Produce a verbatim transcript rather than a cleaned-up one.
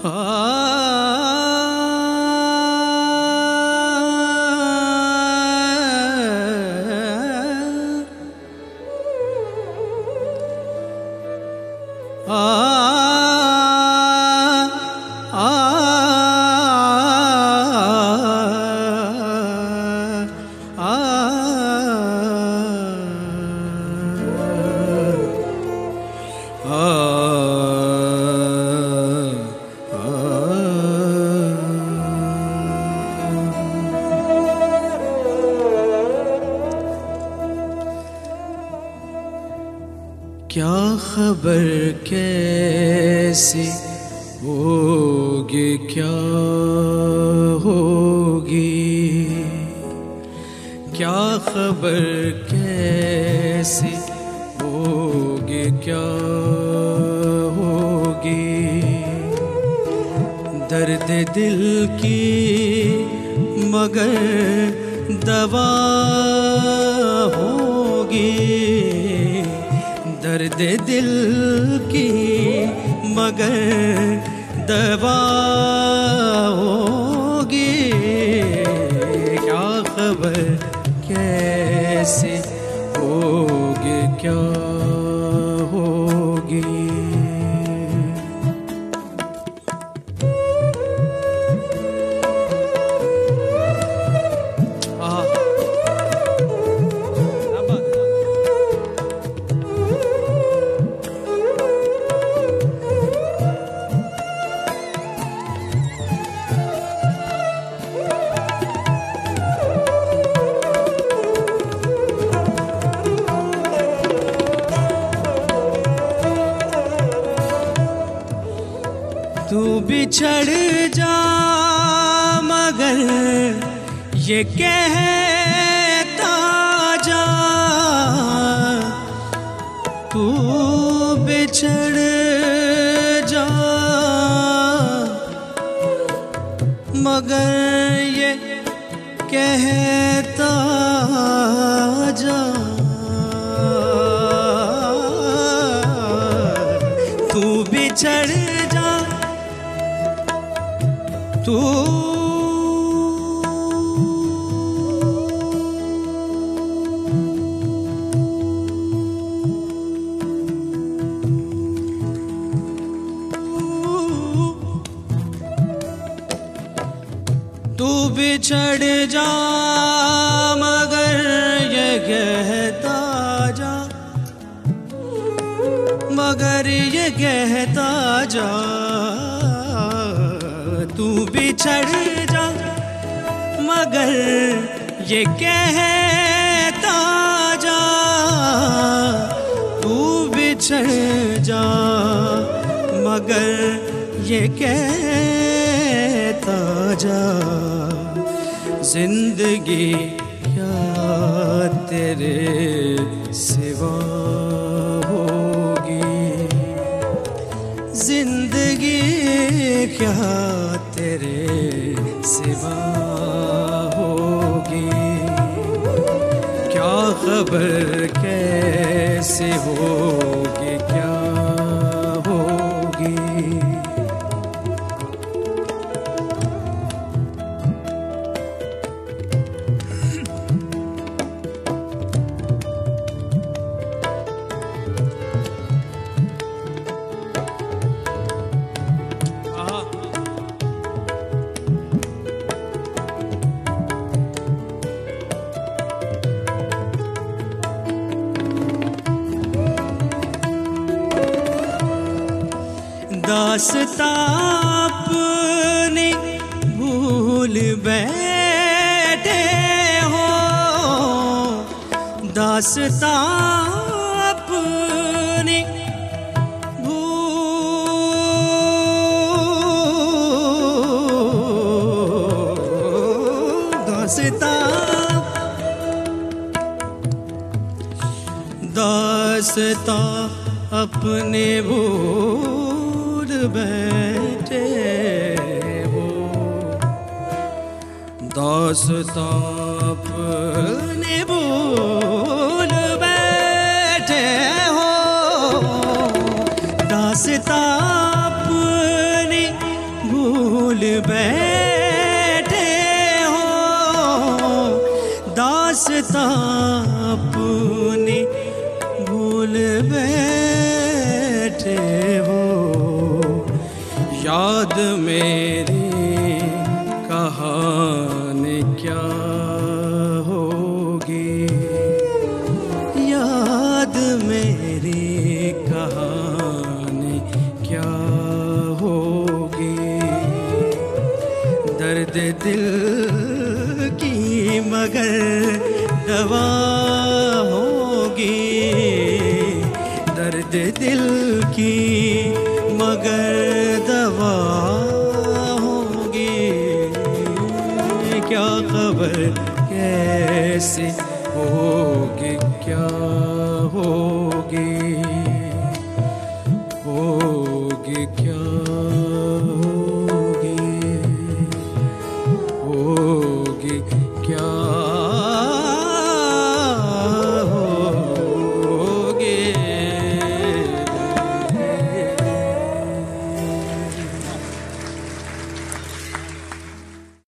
क्या खबर कैसी होगी, क्या होगी, क्या खबर कैसी होगी, क्या होगी। दर्द दिल की मगर दवा होगी, दर्द दिल की मगर दवा होगी। क्या खबर कैसे होगी, क्या होगी। तू बिछड़ जा मगर ये कहता जा, तू बिछड़ जा मगर ये कहता जा। तू बिछड़ जा, तू तू बिछड़ जा मगर ये कहता जा, मगर ये कहता जा। तू बिछड़ जा मगर ये कहता जा, तू बिछड़ जा मगर ये कहता जा। जिंदगी क्या तेरे सिवा होगी, जिंदगी क्या तेरे सिवा होगी। क्या खबर कैसे होगी, क्या होगी। दास्तां अपनी भूल बैठे हो, दास्तां अपनी भूल, दास्तां दास्तां अपने भूल बैठे हो, दास्तां अपने भूल बैठे हो। दास्तां अपनी बैठे हो, दास्तां अपनी भूल बैठे हो। याद मेरी कहानी क्या होगी, याद मेरी कहानी क्या होगी। दर्द दिल की मगर दवा होगी, दर्द दिल की मगर दवा होगी। क्या खबर कैसे होगी, क्या